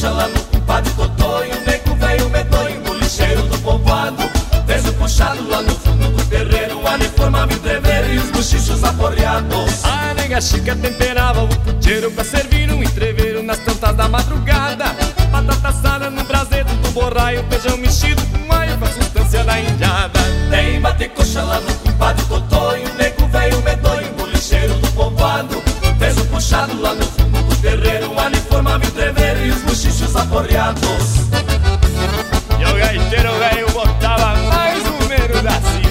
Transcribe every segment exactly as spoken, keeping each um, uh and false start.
coxa lá no compadre Totô, e o nego veio medonho, bolicheiro do povoado. Fez o puxado lá no fundo do terreiro, o uniformava em treveiro e os bochichos aporreados. A nega chica temperava o puteiro pra servir um entreveiro nas tantas da madrugada. Batata assada no braseiro do borraio, feijão mexido com alho com a substância da indiada. Tem bater coxa lá no compadre Totô, e o nego veio medonho, bolicheiro do povoado. Fez o puxado lá no fundo do terreiro, o uniformava em treveiro e os bochichos aporreados. E o gaiteiro velho botava mais ou menos assim.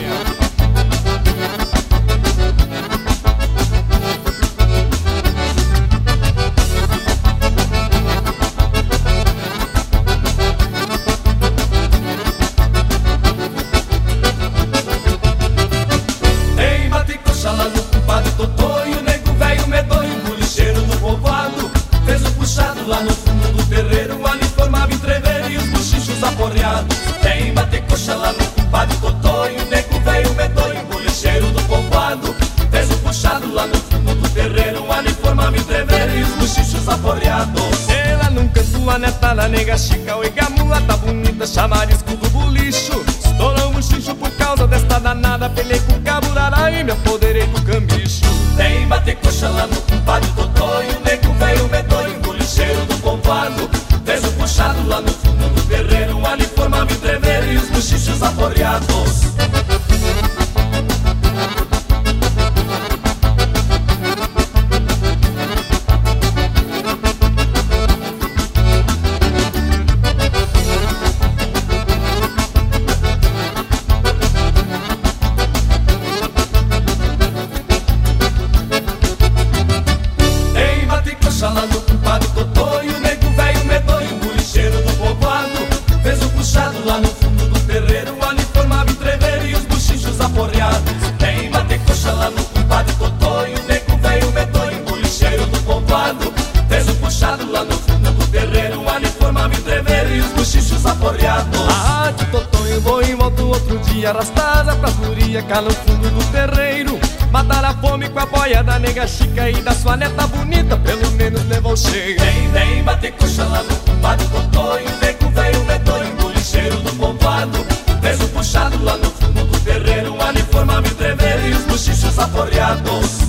Tem bate coxa lá no compadre Totô, e o nego velho medonho, bolicheiro do povoado. Fez o puxado lá no fundo do terreiro, o uniformava em treveiro e os bochichos aporreados. Tem bate coxa lá no compadre Totô, e o nego veio medonho, bolicheiro do povoado. Fez o puxado lá no fundo do terreiro, o uniformava em treveiro e os bochichos aporreados. Ela num canto, a neta da nega chica, oi gamula, tá bonita, chamarisco do bolicho. Estourou um bochicho por causa desta danada, pelei com o caburará e me apoderei do cambicho. Tem bate coxa lá no compadre Totô, e o nego veio medonho, bolicheiro do povoado. Fez o puxado lá no fundo do terreiro, o uniformava em treveiro e os bochichos aporreados. Tem bate coxa lá no compadre Totô, e o nego veio medonho, bolicheiro do povoado. Fez o puxado lá no fundo do terreiro, o uniformava em treveiro e os bochichos aporreados. Tem bate coxa lá no compadre Totô, e o nego veio medonho, bolicheiro do povoado. Fez o puxado lá no fundo do terreiro, o uniformava em treveiro e os bochichos aporreados. Ah, de Totonho vou e volto outro dia, arrastada pra furia, cá no fundo do terreiro. Matar a fome com a boia da nega chica e da sua neta bonita, pelo menos levou cheio. Vem, vem bater coxa lá no compadre Totô, e o nego veio medonho, bolicheiro do povoado. Fez o puxado lá no fundo do terreiro, o uniformava em treveiro e os bochichos aporreados.